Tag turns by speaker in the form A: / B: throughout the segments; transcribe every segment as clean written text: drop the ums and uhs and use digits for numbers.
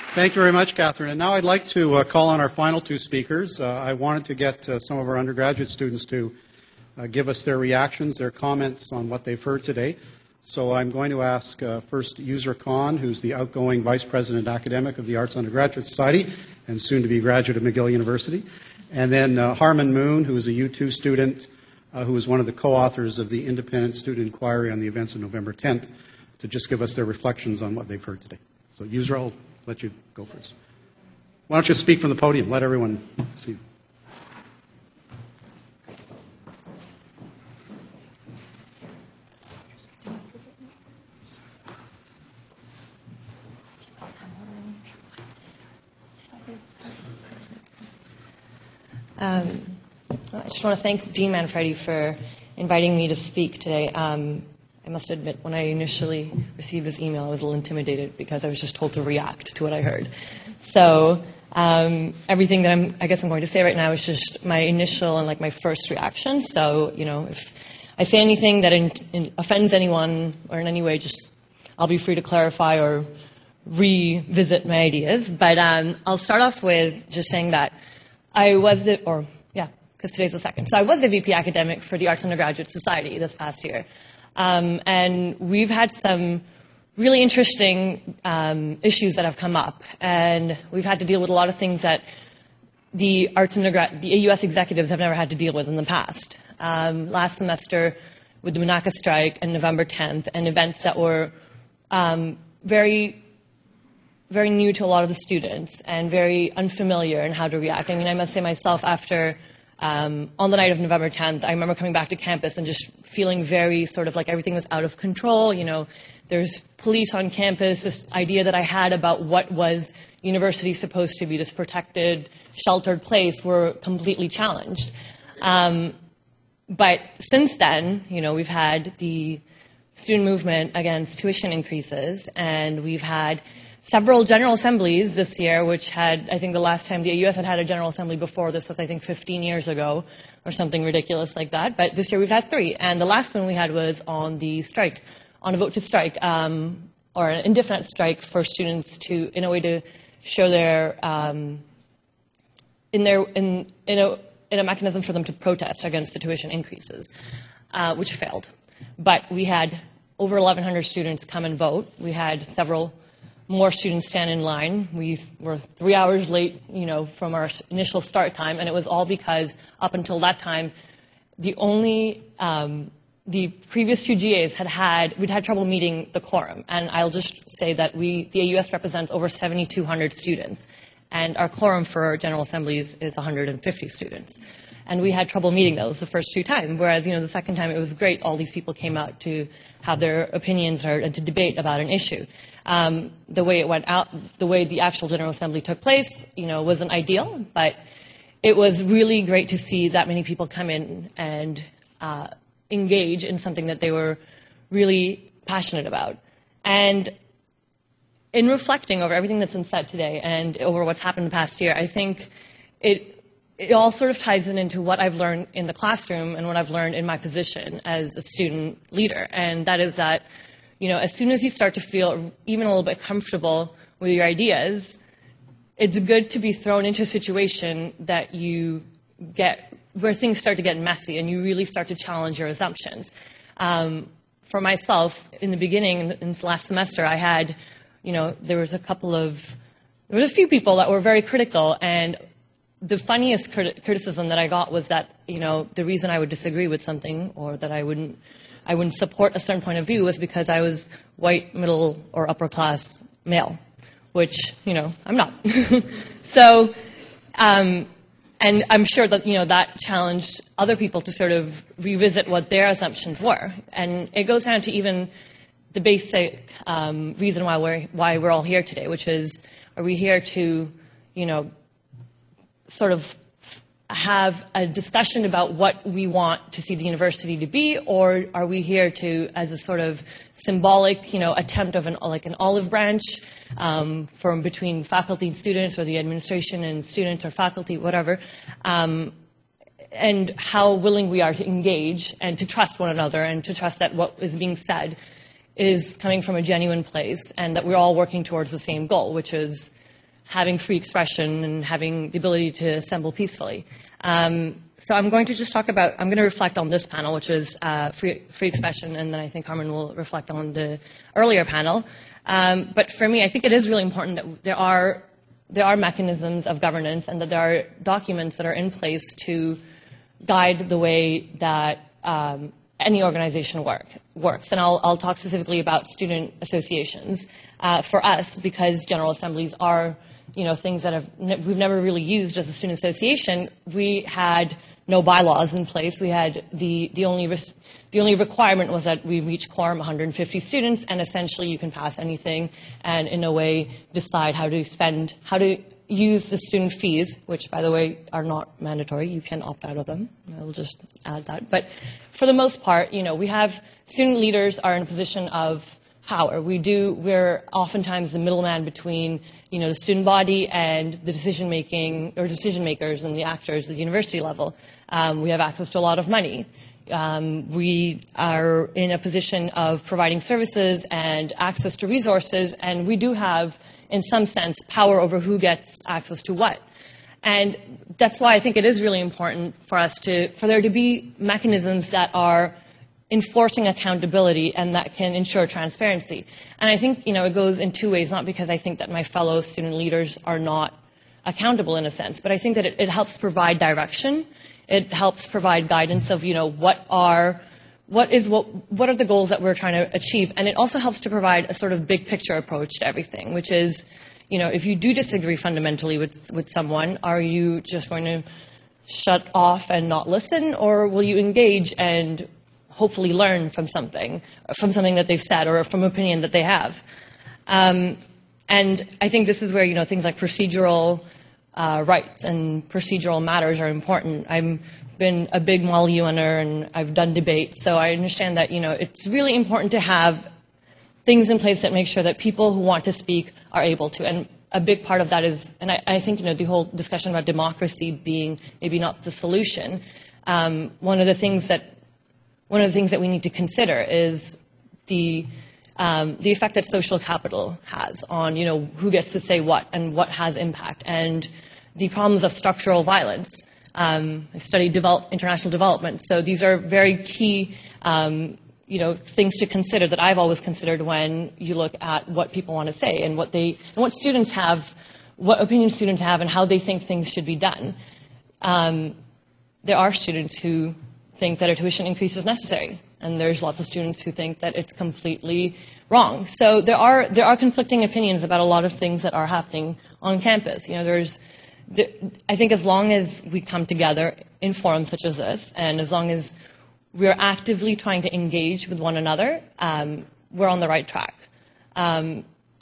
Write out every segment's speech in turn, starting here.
A: Thank you very much, Catherine. And now I'd like to call on our final two speakers. I wanted to get some of our undergraduate students to give us their reactions, their comments on what they've heard today. So I'm going to ask first Yusra Khan, who's the outgoing Vice President Academic of the Arts Undergraduate Society and soon to be graduate of McGill University. And then Harman Moon, who is a U2 student, who is one of the co-authors of the Independent Student Inquiry on the events of November 10th, to just give us their reflections on what they've heard today. So Yusra, I'll let you go first. Why don't you speak from the podium? Let everyone see.
B: I just want to thank Dean Manfredi for inviting me to speak today. I must admit, when I initially received his email, I was a little intimidated because I was just told to react to what I heard. So everything that I'm going to say right now is just my initial and my first reaction. So, if I say anything that offends anyone or in any way, I'll be free to clarify or revisit my ideas. But I'll start off with just saying that I was because today's the second. So I was the VP academic for the Arts Undergraduate Society this past year. And we've had some really interesting issues that have come up. And we've had to deal with a lot of things that the AUS executives have never had to deal with in the past. Last semester with the MNACA strike and November 10th and events that were very, very new to a lot of the students and very unfamiliar in how to react. I mean, I must say myself, after on the night of November 10th, I remember coming back to campus and just feeling very sort of like everything was out of control. There's police on campus, this idea that I had about what was university supposed to be, this protected, sheltered place, were completely challenged. But since then, we've had the student movement against tuition increases, and we've had several General Assemblies this year, which had, I think the last time the AUS had a General Assembly before this was, 15 years ago, or something ridiculous like that. But this year we've had 3, and the last one we had was on the strike, on a vote to strike, or an indefinite strike for students to, in a way, to show their, in a mechanism for them to protest against the tuition increases, which failed. But we had over 1,100 students come and vote. We had several more students stand in line. We were 3 hours late, from our initial start time, and it was all because up until that time, the previous 2 GAs we'd had trouble meeting the quorum. And I'll just say that the AUS represents over 7,200 students, and our quorum for General Assemblies is 150 students. And we had trouble meeting those the first 2 times, whereas, the second time it was great. All these people came out to have their opinions heard and to debate about an issue. The way it went out, the way the actual General Assembly took place, wasn't ideal, but it was really great to see that many people come in and engage in something that they were really passionate about. And in reflecting over everything that's been said today and over what's happened the past year, I think it all sort of ties into what I've learned in the classroom and what I've learned in my position as a student leader. And that is that, as soon as you start to feel even a little bit comfortable with your ideas, it's good to be thrown into a situation that you get, where things start to get messy and you really start to challenge your assumptions. For myself, in the beginning, in the last semester, I had, there was a few people that were very critical, and the funniest criticism that I got was that, the reason I would disagree with something or that I wouldn't support a certain point of view was because I was white, middle, or upper class male, which, I'm not. So, and I'm sure that, that challenged other people to sort of revisit what their assumptions were. And it goes down to even the basic reason why we're all here today, which is, are we here to, sort of have a discussion about what we want to see the university to be, or are we here to, as a sort of symbolic, attempt of an olive branch from between faculty and students, or the administration and students or faculty, whatever, and how willing we are to engage and to trust one another and to trust that what is being said is coming from a genuine place and that we're all working towards the same goal, which is having free expression and having the ability to assemble peacefully. So I'm going to just I'm going to reflect on this panel, which is free expression, and then I think Carmen will reflect on the earlier panel. But for me, I think it is really important that there are mechanisms of governance and that there are documents that are in place to guide the way that any organization works. And I'll talk specifically about student associations. For us, because General Assemblies are things that we've never really used as a student association, we had no bylaws in place. We had the only requirement was that we reach quorum 150 students, and essentially you can pass anything and in a way decide how to use the student fees, which by the way are not mandatory. You can opt out of them. I'll just add that. But for the most part, we have student leaders are in a position of power. We're oftentimes the middleman between, the student body and the decision makers and the actors at the university level. We have access to a lot of money. We are in a position of providing services and access to resources, and we do have, in some sense, power over who gets access to what. And that's why I think it is really important for there to be mechanisms that are enforcing accountability and that can ensure transparency. And I think, it goes in two ways, not because I think that my fellow student leaders are not accountable in a sense, but I think that it helps provide direction. It helps provide guidance of, what are the goals that we're trying to achieve. And it also helps to provide a sort of big picture approach to everything, which is, if you do disagree fundamentally with someone, are you just going to shut off and not listen, or will you engage and hopefully learn from something that they've said or from opinion that they have? And I think this is where, things like procedural rights and procedural matters are important. I've been a big Model UNer and I've done debates, so I understand that, it's really important to have things in place that make sure that people who want to speak are able to. And a big part of that is, and I think, the whole discussion about democracy being maybe not the solution, one of the things that we need to consider is the effect that social capital has on, who gets to say what and what has impact, and the problems of structural violence. I've studied international development, so these are very key, things to consider that I've always considered when you look at what people want to say and what students have, what opinions students have, and how they think things should be done. There are students who think that a tuition increase is necessary, and there's lots of students who think that it's completely wrong. So there are conflicting opinions about a lot of things that are happening on campus. I think as long as we come together in forums such as this, and as long as we're actively trying to engage with one another, we're on the right track. And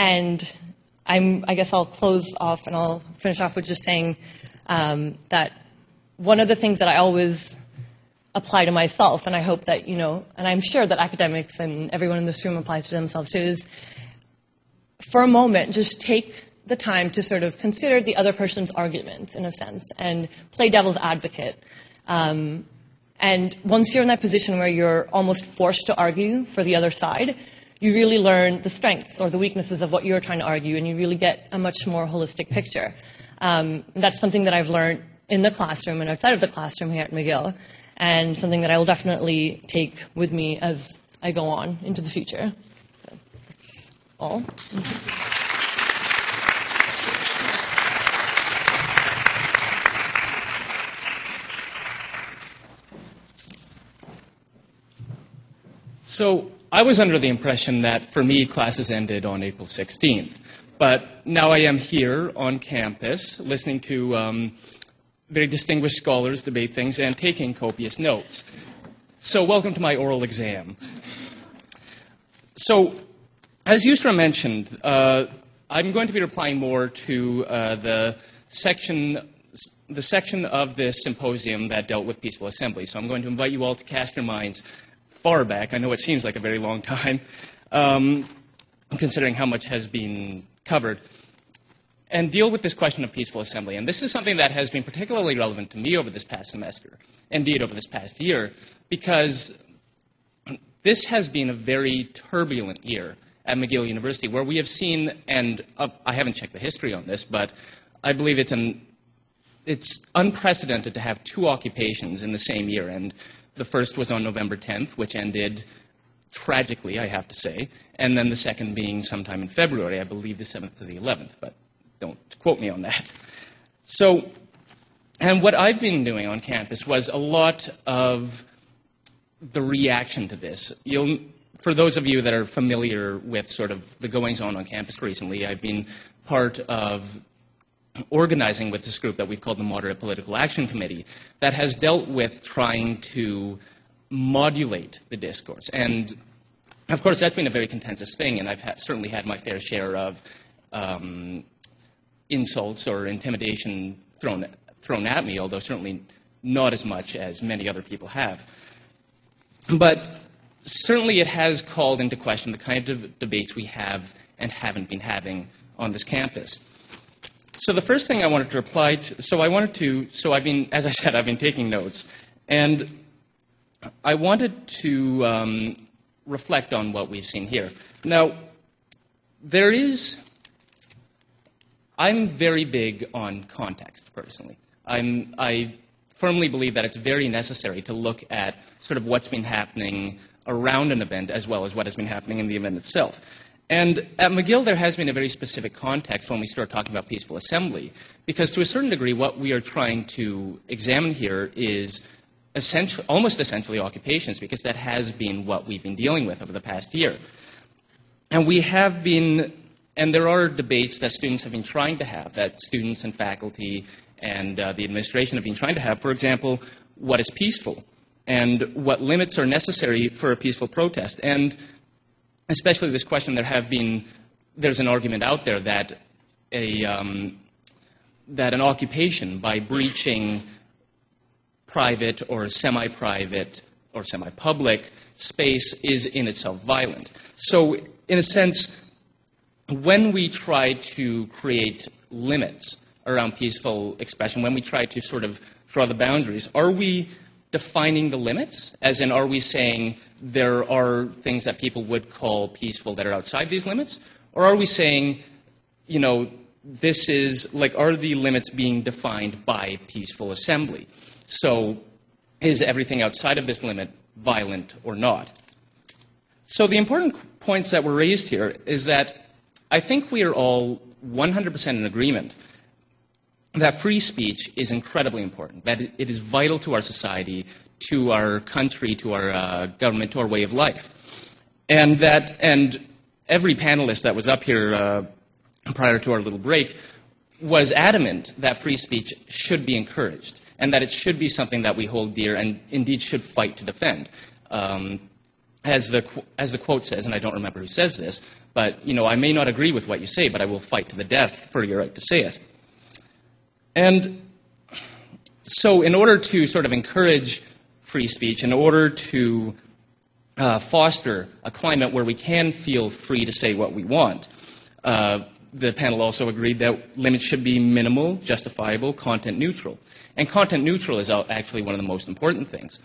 B: I guess I'll close off and I'll finish off with just saying that one of the things that I always apply to myself, and I hope that, and I'm sure that academics and everyone in this room applies to themselves too, is for a moment, just take the time to sort of consider the other person's arguments, in a sense, and play devil's advocate. And once you're in that position where you're almost forced to argue for the other side, you really learn the strengths or the weaknesses of what you're trying to argue, and you really get a much more holistic picture. That's something that I've learned in the classroom and outside of the classroom here at McGill, and something that I will definitely take with me as I go on into the future. So that's all.
C: So I was under the impression that, for me, classes ended on April 16th. But now I am here on campus listening to very distinguished scholars debate things and taking copious notes. So welcome to my oral exam. So, as Yusra mentioned, I'm going to be replying more to the section of this symposium that dealt with peaceful assembly. So I'm going to invite you all to cast your minds far back. I know it seems like a very long time, considering how much has been covered, and deal with this question of peaceful assembly. And this is something that has been particularly relevant to me over this past semester, indeed over this past year, because this has been a very turbulent year at McGill University, where we have seen, and I haven't checked the history on this, but I believe it's unprecedented to have 2 occupations in the same year. And the first was on November 10th, which ended tragically, I have to say, and then the second being sometime in February, I believe the 7th to the 11th, but don't quote me on that. So, and what I've been doing on campus was a lot of the reaction to this. For those of you that are familiar with sort of the goings-on campus recently, I've been part of organizing with this group that we've called the Moderate Political Action Committee that has dealt with trying to modulate the discourse. And, of course, that's been a very contentious thing, and I've certainly had my fair share of insults or intimidation thrown at me, although certainly not as much as many other people have. But certainly it has called into question the kind of debates we have and haven't been having on this campus. So the first thing I wanted to reply to, I've been, as I said, I've been taking notes, and I wanted to reflect on what we've seen here. Now, I'm very big on context, personally. I firmly believe that it's very necessary to look at sort of what's been happening around an event as well as what has been happening in the event itself. And at McGill, there has been a very specific context when we start talking about peaceful assembly, because to a certain degree, what we are trying to examine here is almost essentially occupations, because that has been what we've been dealing with over the past year. And there are debates that students have been trying to have, that students and faculty and the administration have been trying to have. For example, what is peaceful and what limits are necessary for a peaceful protest. And especially this question, there's an argument out there that an occupation, by breaching private or semi-private or semi-public space, is in itself violent. So, in a sense, when we try to create limits around peaceful expression, when we try to sort of draw the boundaries, are we defining the limits? As in, are we saying there are things that people would call peaceful that are outside these limits? Or are we saying, this is, are the limits being defined by peaceful assembly? So, is everything outside of this limit violent or not? So the important points that were raised here is that I think we are all 100% in agreement that free speech is incredibly important, that it is vital to our society, to our country, to our government, to our way of life. And every panelist that was up here prior to our little break was adamant that free speech should be encouraged, and that it should be something that we hold dear and indeed should fight to defend. As the quote says, and I don't remember who says this, but, I may not agree with what you say, but I will fight to the death for your right to say it. And so in order to sort of encourage free speech, in order to foster a climate where we can feel free to say what we want, the panel also agreed that limits should be minimal, justifiable, content neutral. And content neutral is actually one of the most important things.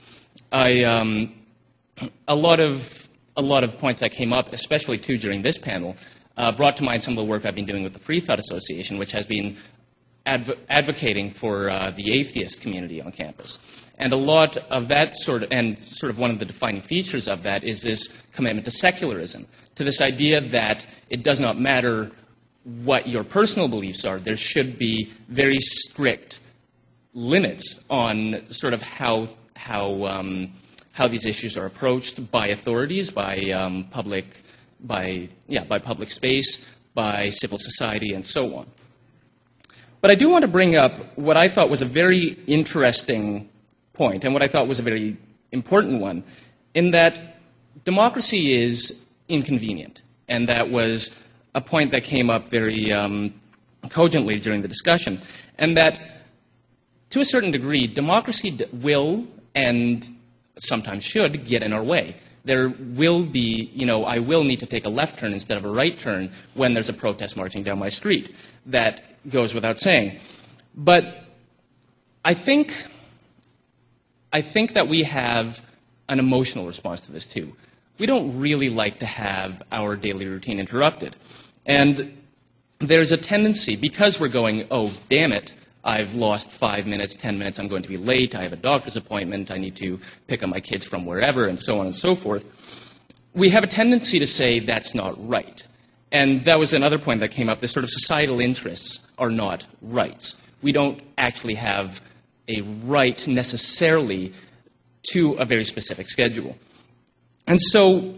C: A lot of points that came up, especially too during this panel, brought to mind some of the work I've been doing with the Free Thought Association, which has been advocating for the atheist community on campus. And a lot of that sort of one of the defining features of that is this commitment to secularism, to this idea that it does not matter what your personal beliefs are, there should be very strict limits on sort of how these issues are approached by authorities, by public space, by civil society, and so on. But I do want to bring up what I thought was a very interesting point, and what I thought was a very important one, in that democracy is inconvenient, and that was a point that came up very cogently during the discussion, and that to a certain degree, democracy will and sometimes should get in our way. There will be, I will need to take a left turn instead of a right turn when there's a protest marching down my street. That goes without saying. But I think that we have an emotional response to this too. we don't really like to have our daily routine interrupted. And there's a tendency, because we're going, oh, damn it, I've lost 5 minutes, 10 minutes, I'm going to be late, I have a doctor's appointment, I need to pick up my kids from wherever, and so on and so forth, we have a tendency to say that's not right. And that was another point that came up, this sort of societal interests are not rights. We don't actually have a right necessarily to a very specific schedule. And so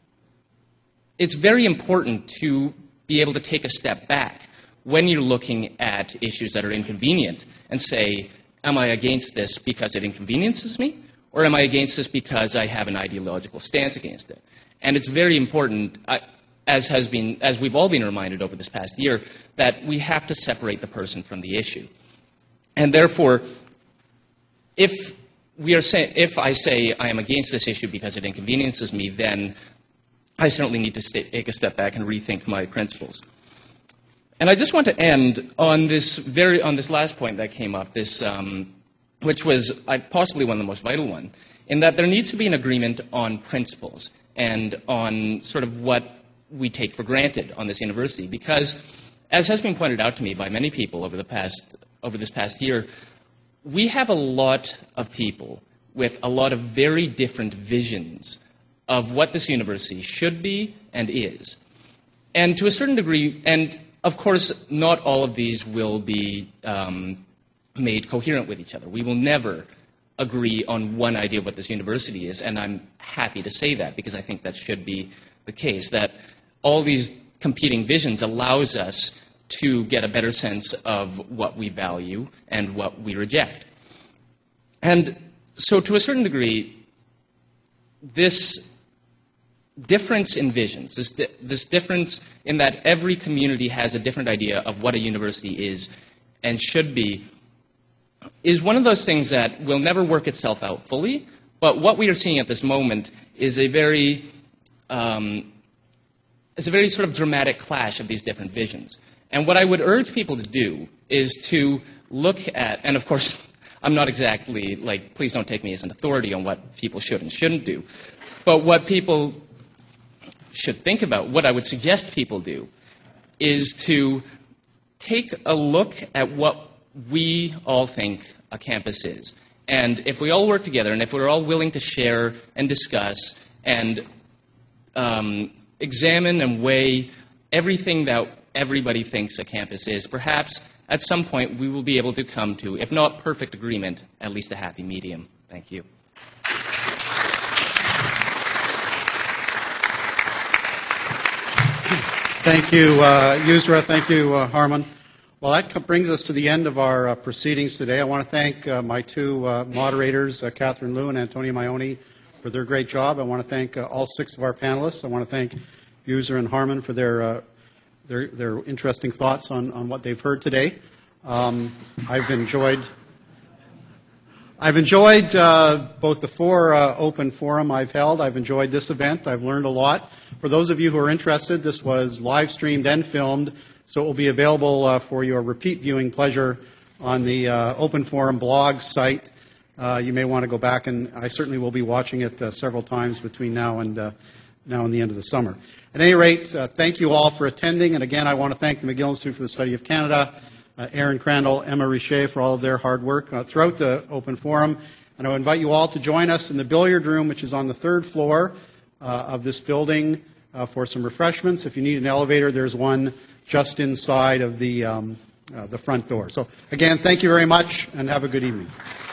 C: it's very important to be able to take a step back when you're looking at issues that are inconvenient and say, am I against this because it inconveniences me, or am I against this because I have an ideological stance against it? And it's very important, as we've all been reminded over this past year, that we have to separate the person from the issue. And therefore, if I say I am against this issue because it inconveniences me, then I certainly need to take a step back and rethink my principles. And I just want to end on this last point that came up, which was possibly one of the most vital ones, in that there needs to be an agreement on principles and on sort of what we take for granted on this university. Because, as has been pointed out to me by many people over this past year, we have a lot of people with a lot of very different visions of what this university should be and is. And to a certain degree, and of course, not all of these will be made coherent with each other. We will never agree on one idea of what this university is, and I'm happy to say that because I think that should be the case, that all these competing visions allows us to get a better sense of what we value and what we reject. And so to a certain degree, this difference in visions, this difference in that every community has a different idea of what a university is and should be, is one of those things that will never work itself out fully, but what we are seeing at this moment is a very sort of dramatic clash of these different visions. And what I would urge people to do is to look at, and of course, I'm not exactly, please don't take me as an authority on what people should and shouldn't do, but what people should think about, what I would suggest people do, is to take a look at what we all think a campus is. And if we all work together, and if we're all willing to share and discuss and examine and weigh everything that everybody thinks a campus is, perhaps at some point we will be able to come to, if not perfect agreement, at least a happy medium. Thank you.
A: Thank you, Yusra. Thank you, Harman. Well, that brings us to the end of our proceedings today. I want to thank my two moderators, Catherine Liu and Antonia Maioni, for their great job. I want to thank all 6 of our panelists. I want to thank Yusra and Harman for their interesting thoughts on what they've heard today. I've enjoyed both the 4 open forum I've held. I've enjoyed this event. I've learned a lot. For those of you who are interested, this was live streamed and filmed, so it will be available for your repeat viewing pleasure on the Open Forum blog site. You may want to go back, and I certainly will be watching it several times between now and the end of the summer. At any rate, thank you all for attending, and again, I want to thank the McGill Institute for the Study of Canada, Aaron Crandall, Emma Richer for all of their hard work throughout the Open Forum. And I invite you all to join us in the billiard room, which is on the 3rd floor of this building, for some refreshments. If you need an elevator, there's one just inside of the front door. So again, thank you very much, and have a good evening.